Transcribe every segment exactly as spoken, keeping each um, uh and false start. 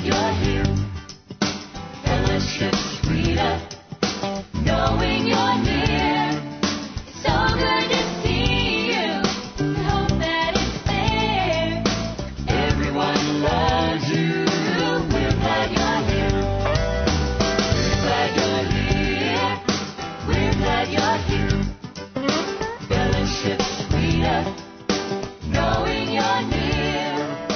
you're here. Fellowship sweeter, knowing you're near. It's so good to see you. We hope that it's there. Everyone loves you. We're glad you're here. We're glad you're here. We're glad you're here. Fellowship sweeter, knowing you're near.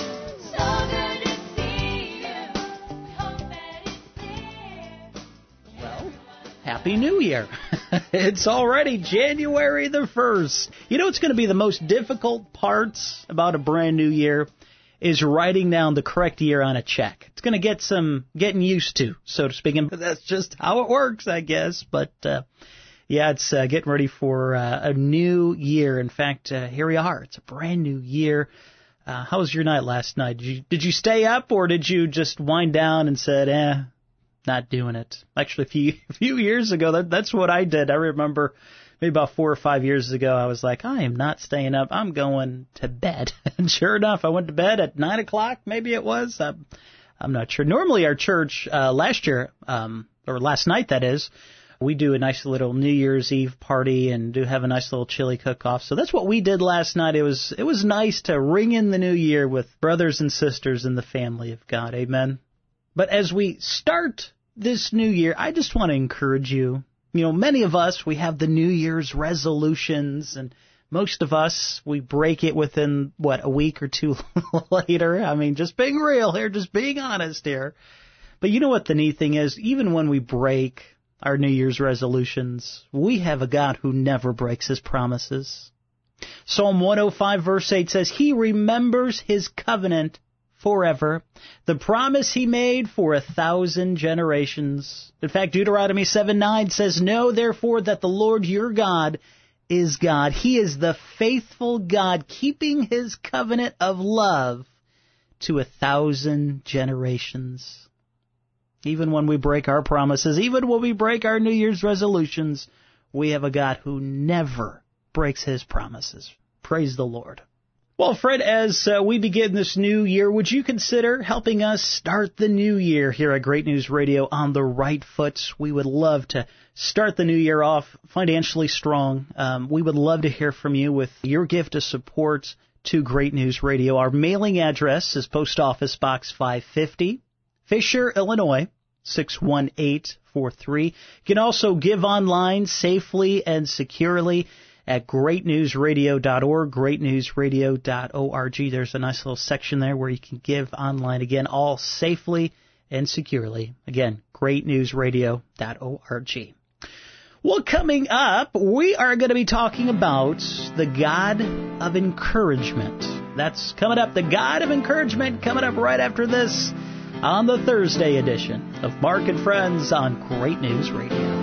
So good to see you. We hope that it's there. Well, Happy New Year. It's already January the first. You know what's going to be the most difficult parts about a brand new year is writing down the correct year on a check. It's going to get some getting used to, so to speak. And that's just how it works, I guess. But, uh, yeah, it's uh, getting ready for uh, a new year. In fact, uh, here we are. It's a brand new year. Uh, how was your night last night? Did you, did you stay up, or did you just wind down and said, eh, not doing it? Actually, a few, a few years ago, that, that's what I did. I remember maybe about four or five years ago, I was like, I am not staying up. I'm going to bed. And sure enough, I went to bed at nine o'clock, maybe it was. I'm, I'm not sure. Normally, our church, uh, last year, um, or last night, that is, we do a nice little New Year's Eve party and do have a nice little chili cook-off. So that's what we did last night. It was it was nice to ring in the new year with brothers and sisters in the family of God. Amen. But as we start this new year, I just want to encourage you. You know, many of us, we have the New Year's resolutions, and most of us, we break it within, what, a week or two later. I mean, just being real here, just being honest here. But you know what the neat thing is? Even when we break our New Year's resolutions, we have a God who never breaks his promises. Psalm one oh five verse eight says, He remembers his covenant forever, the promise he made for a thousand generations. In fact, Deuteronomy seven nine says, Know therefore that the Lord your God is God. He is the faithful God, keeping his covenant of love to a thousand generations. Even when we break our promises, even when we break our New Year's resolutions, we have a God who never breaks his promises. Praise the Lord. Well, Fred, as uh, we begin this new year, would you consider helping us start the new year here at Great News Radio on the right foot? We would love to start the new year off financially strong. Um, we would love to hear from you with your gift of support to Great News Radio. Our mailing address is Post Office Box five fifty, Fisher, Illinois, six one eight four three. You can also give online safely and securely at great news radio dot org, great news radio dot org. There's a nice little section there where you can give online, again, all safely and securely. Again, great news radio dot org. Well, coming up, we are going to be talking about the God of encouragement. That's coming up, the God of encouragement, coming up right after this on the Thursday edition of Mark and Friends on Great News Radio.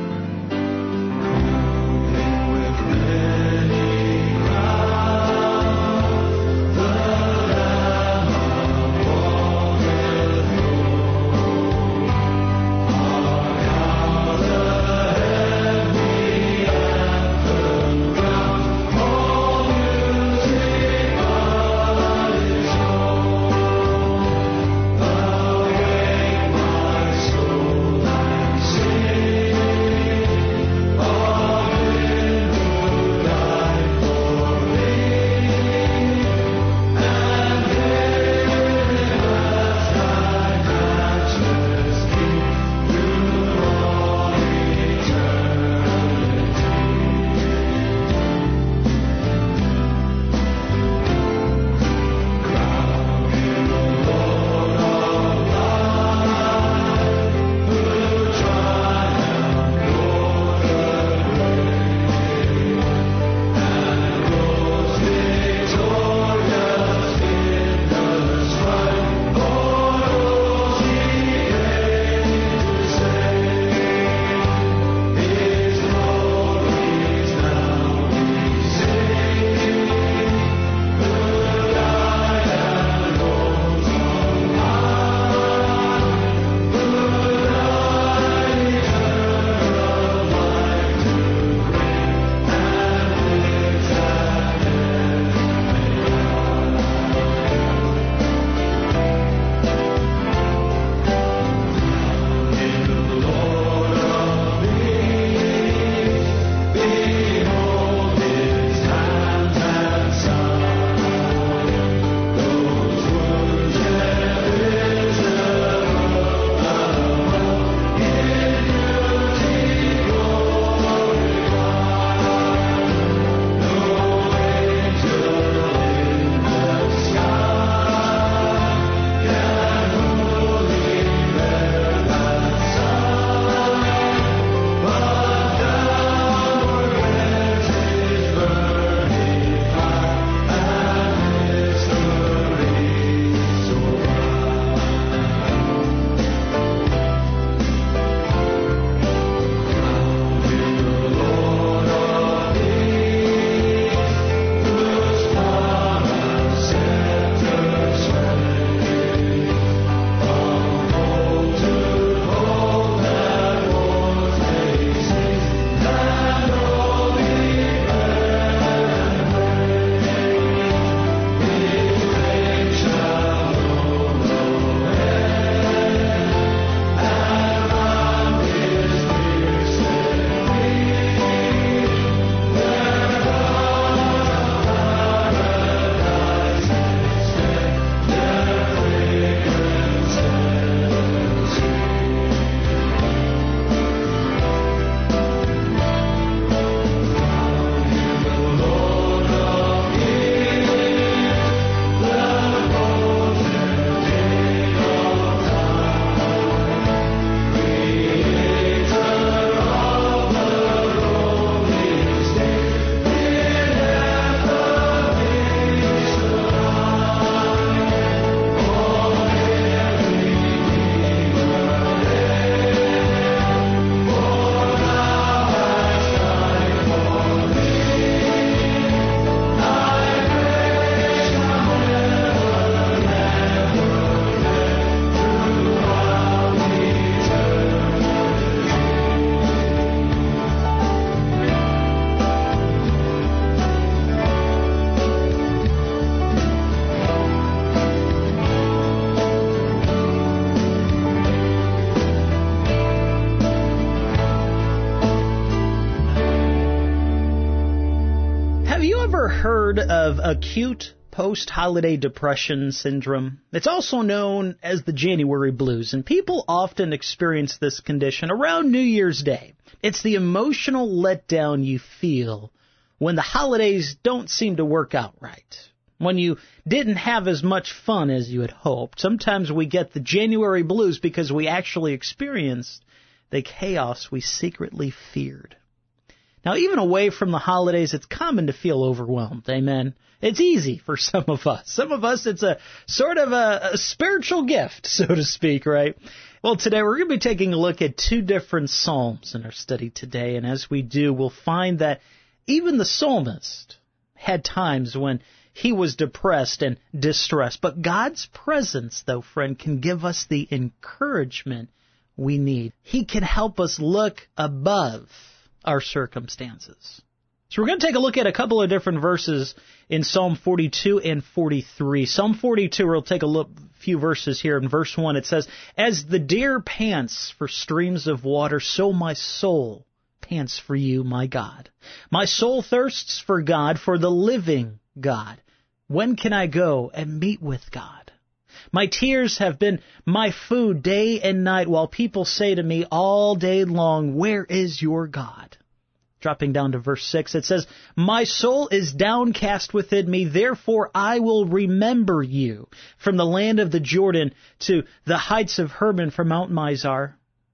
heard of acute post-holiday depression syndrome? It's also known as the January blues, and people often experience this condition around New Year's Day. It's the emotional letdown you feel when the holidays don't seem to work out right, when you didn't have as much fun as you had hoped. Sometimes we get the January blues because we actually experienced the chaos we secretly feared. Now, even away from the holidays, it's common to feel overwhelmed. Amen. It's easy for some of us. Some of us, it's a sort of a, a spiritual gift, so to speak, right? Well, today we're going to be taking a look at two different psalms in our study today. And as we do, we'll find that even the psalmist had times when he was depressed and distressed. But God's presence, though, friend, can give us the encouragement we need. He can help us look above our circumstances. So we're going to take a look at a couple of different verses in Psalm forty-two and forty-three. Psalm forty-two, we'll take a look, few verses here. In verse one, it says, "As the deer pants for streams of water, so my soul pants for you, my God. My soul thirsts for God, for the living God. When can I go and meet with God? My tears have been my food day and night, while people say to me all day long, where is your God?" Dropping down to verse six, it says, "My soul is downcast within me, therefore I will remember you from the land of the Jordan to the heights of Hermon, from Mount Mizar.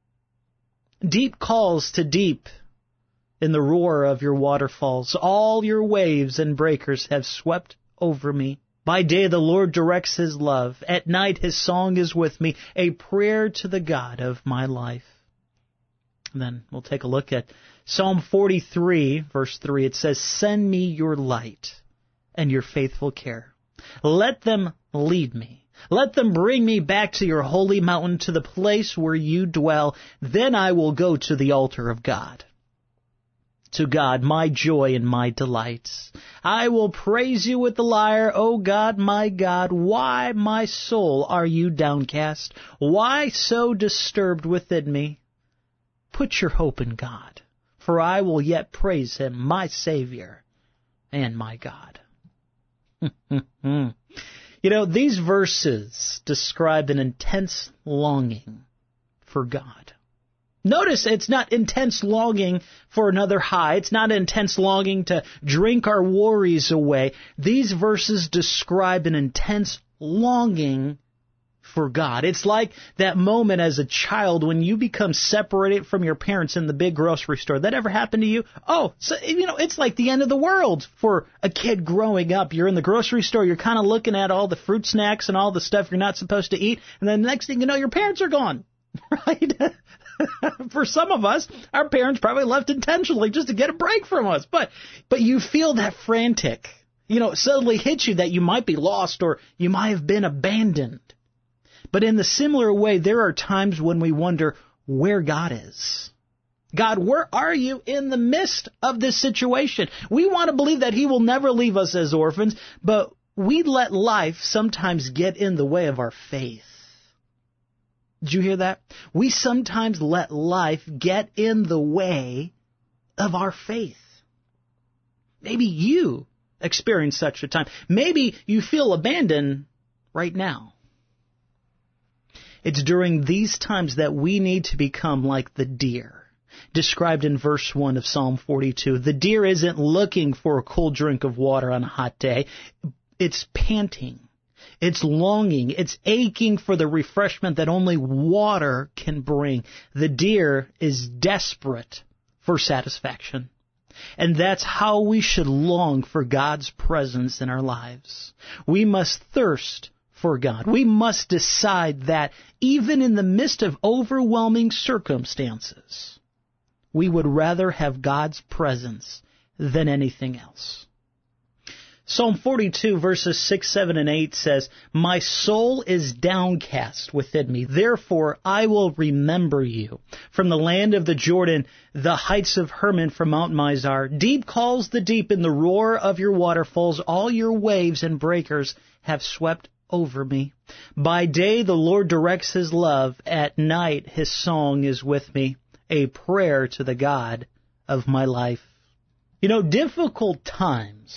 Deep calls to deep in the roar of your waterfalls. All your waves and breakers have swept over me. By day the Lord directs his love. At night his song is with me, a prayer to the God of my life." And then we'll take a look at Psalm forty-three, verse three. It says, "Send me your light and your faithful care. Let them lead me. Let them bring me back to your holy mountain, to the place where you dwell. Then I will go to the altar of God, to God, my joy and my delights. I will praise you with the lyre, O God, my God. Why, my soul, are you downcast? Why so disturbed within me? Put your hope in God, for I will yet praise him, my Savior and my God." You know, these verses describe an intense longing for God. Notice it's not intense longing for another high. It's not intense longing to drink our worries away. These verses describe an intense longing for God. It's like that moment as a child when you become separated from your parents in the big grocery store. That ever happened to you? Oh, so, you know, it's like the end of the world for a kid growing up. You're in the grocery store, you're kind of looking at all the fruit snacks and all the stuff you're not supposed to eat, and then the next thing you know, your parents are gone, right? For some of us, our parents probably left intentionally just to get a break from us. But but you feel that frantic, you know, it suddenly hits you that you might be lost or you might have been abandoned. But in the similar way, there are times when we wonder where God is. God, where are you in the midst of this situation? We want to believe that he will never leave us as orphans, but we let life sometimes get in the way of our faith. Did you hear that? We sometimes let life get in the way of our faith. Maybe you experience such a time. Maybe you feel abandoned right now. It's during these times that we need to become like the deer, described in verse one of Psalm forty-two. The deer isn't looking for a cool drink of water on a hot day. It's panting. It's longing. It's aching for the refreshment that only water can bring. The deer is desperate for satisfaction. And that's how we should long for God's presence in our lives. We must thirst for God. We must decide that even in the midst of overwhelming circumstances, we would rather have God's presence than anything else. Psalm forty-two, verses six, seven, and eight says, "My soul is downcast within me. Therefore I will remember you. From the land of the Jordan, the heights of Hermon, from Mount Mizar. Deep calls the deep in the roar of your waterfalls. All your waves and breakers have swept over me. By day the Lord directs his love. At night his song is with me, a prayer to the God of my life." You know, difficult times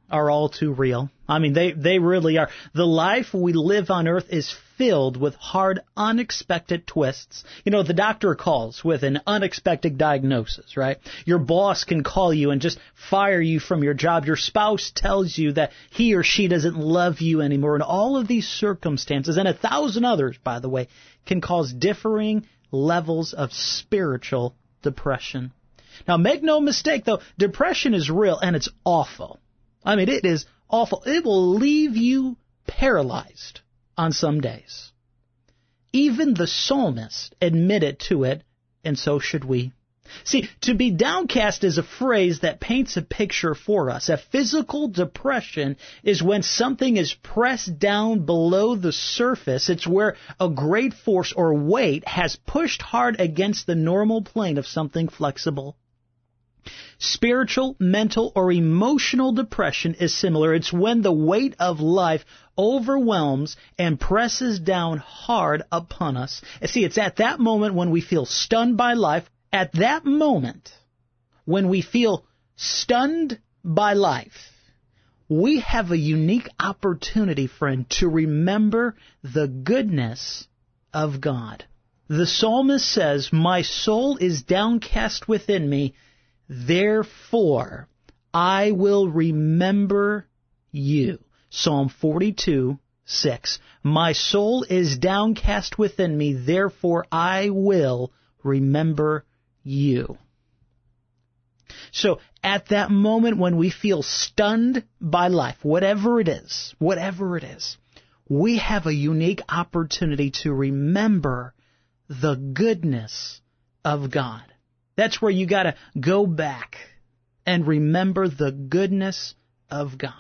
are all too real. I mean, they, they really are. The life we live on earth is filled with hard, unexpected twists. You know, the doctor calls with an unexpected diagnosis, right? Your boss can call you and just fire you from your job. Your spouse tells you that he or she doesn't love you anymore. And all of these circumstances, and a thousand others, by the way, can cause differing levels of spiritual depression. Now, make no mistake, though, depression is real and it's awful. I mean, it is awful. It will leave you paralyzed on some days. Even the psalmist admitted to it, and so should we. See, to be downcast is a phrase that paints a picture for us. A physical depression is when something is pressed down below the surface. It's where a great force or weight has pushed hard against the normal plane of something flexible. Spiritual, mental, or emotional depression is similar. It's when the weight of life overwhelms and presses down hard upon us. And see, it's at that moment when we feel stunned by life, at that moment when we feel stunned by life, we have a unique opportunity, friend, to remember the goodness of God. The psalmist says, "My soul is downcast within me. Therefore, I will remember you." Psalm forty-two, six. "My soul is downcast within me. Therefore, I will remember you." So, at that moment when we feel stunned by life, whatever it is, whatever it is, we have a unique opportunity to remember the goodness of God. That's where you got to go back and remember the goodness of God.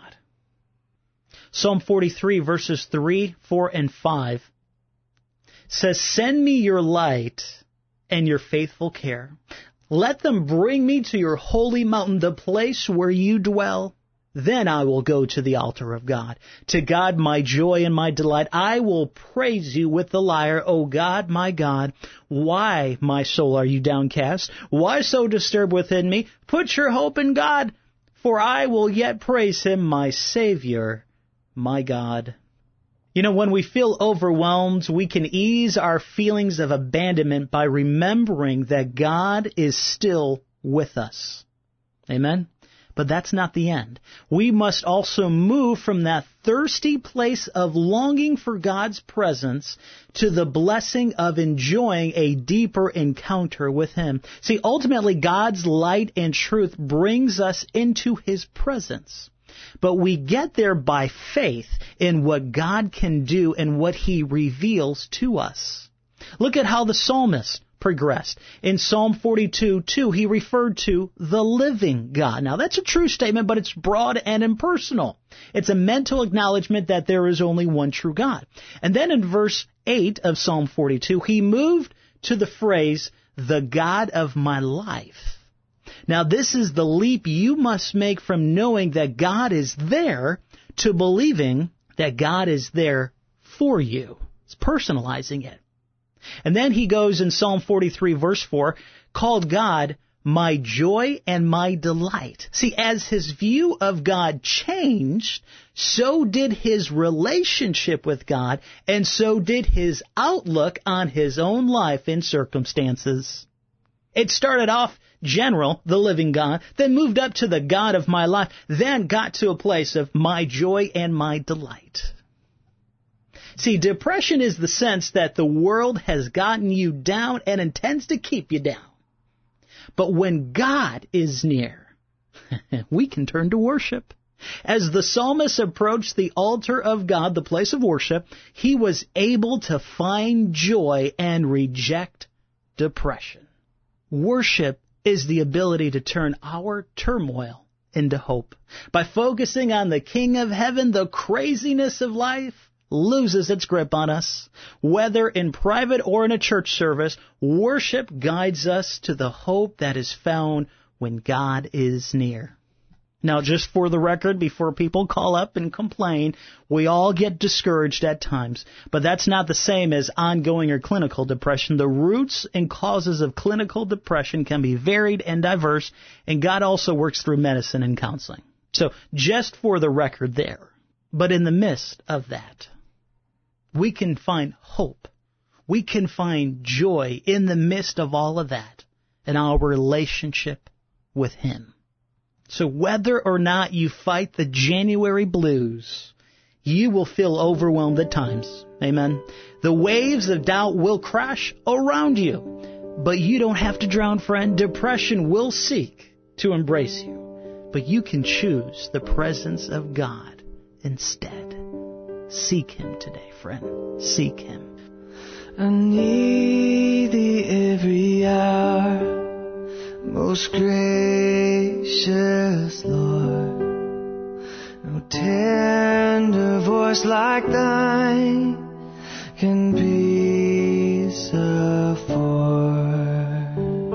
Psalm forty-three, verses three, four, and five says, "Send me your light and your faithful care. Let them bring me to your holy mountain, the place where you dwell. Then I will go to the altar of God, to God my joy and my delight. I will praise you with the lyre, O God, my God. Why, my soul, are you downcast? Why so disturbed within me? Put your hope in God, for I will yet praise him, my Savior, my God." You know, when we feel overwhelmed, we can ease our feelings of abandonment by remembering that God is still with us. Amen? But that's not the end. We must also move from that thirsty place of longing for God's presence to the blessing of enjoying a deeper encounter with Him. See, ultimately, God's light and truth brings us into His presence. But we get there by faith in what God can do and what He reveals to us. Look at how the psalmist progressed. In Psalm forty-two, two, he referred to the living God. Now, that's a true statement, but it's broad and impersonal. It's a mental acknowledgement that there is only one true God. And then in verse eight of Psalm forty-two, he moved to the phrase, "the God of my life." Now, this is the leap you must make from knowing that God is there to believing that God is there for you. It's personalizing it. And then he goes in Psalm forty-three, verse four, called God my joy and my delight. See, as his view of God changed, so did his relationship with God, and so did his outlook on his own life and circumstances. It started off general, the living God, then moved up to the God of my life, then got to a place of my joy and my delight. See, depression is the sense that the world has gotten you down and intends to keep you down. But when God is near, we can turn to worship. As the psalmist approached the altar of God, the place of worship, he was able to find joy and reject depression. Worship is the ability to turn our turmoil into hope. By focusing on the King of Heaven, the craziness of life loses its grip on us. Whether in private or in a church service, worship guides us to the hope that is found when God is near. Now, just for the record, before people call up and complain, we all get discouraged at times. But that's not the same as ongoing or clinical depression. The roots and causes of clinical depression can be varied and diverse, and God also works through medicine and counseling. So just for the record there, but in the midst of that, we can find hope. We can find joy in the midst of all of that in our relationship with Him. So whether or not you fight the January blues, you will feel overwhelmed at times. Amen. The waves of doubt will crash around you, but you don't have to drown, friend. Depression will seek to embrace you, but you can choose the presence of God instead. Seek Him today, friend. Seek Him. I need Thee every hour, most gracious Lord. No tender voice like Thine can peace afford.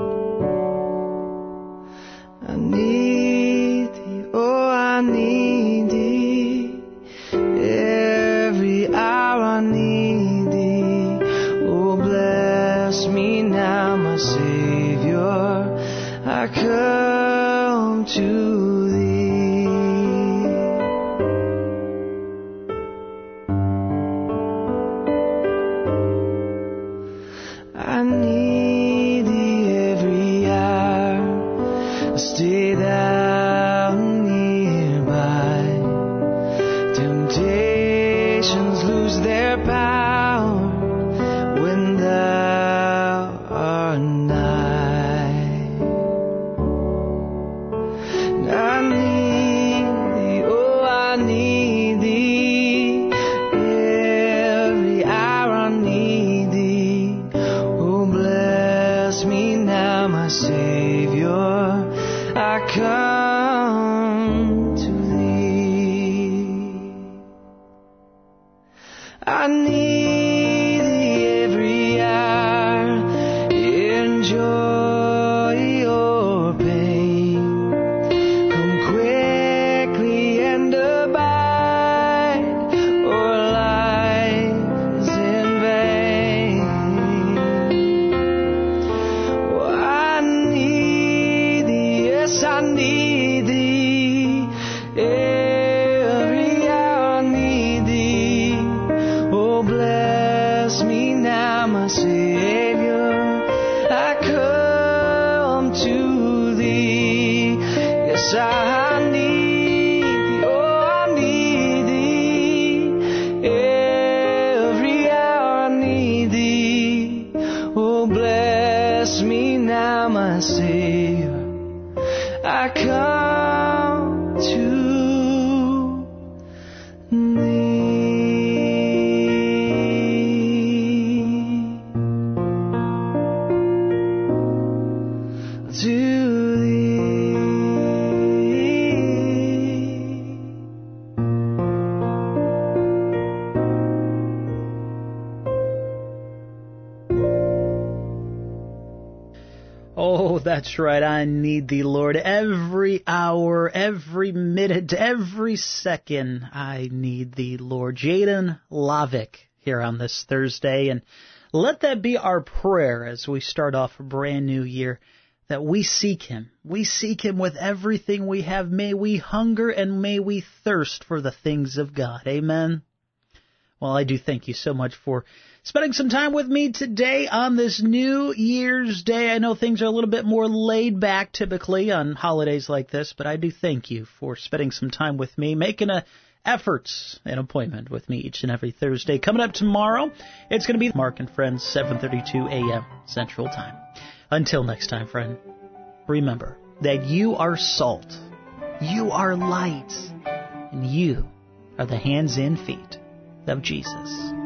I need Thee, oh I need Thee, every hour I need Thee. Oh bless me now, my Savior, I come to Thee. I need Thee every hour. Stay Thou nearby. Temptations lose their power when Thou art nigh. And I need Thee, oh I need Thee, every hour I need Thee. Oh bless me now, my Savior, I come to Thee. I need Thee every hour, in joy or pain. Come quickly and abide, or life is in vain. Oh, I need Thee, yes I need Thee, every hour I need Thee. Oh bless me now, my Savior, I come to Thee. Yes I need Thee, oh I need Thee, every hour I need Thee. Oh bless me now, my Savior, I come to Thee. To Thee. Oh, that's right. I need Thee, Lord. Every hour, every minute, every second, I need Thee, Lord. Jaden Lavick here on this Thursday. And let that be our prayer as we start off a brand new year, that we seek Him. We seek Him with everything we have. May we hunger and may we thirst for the things of God. Amen. Well, I do thank you so much for spending some time with me today on this New Year's Day. I know things are a little bit more laid back typically on holidays like this, but I do thank you for spending some time with me, making a efforts, an appointment with me each and every Thursday. Coming up tomorrow, it's going to be Mark and Friends, seven thirty-two a.m. Central Time. Until next time, friend, remember that you are salt, you are light, and you are the hands and feet of Jesus.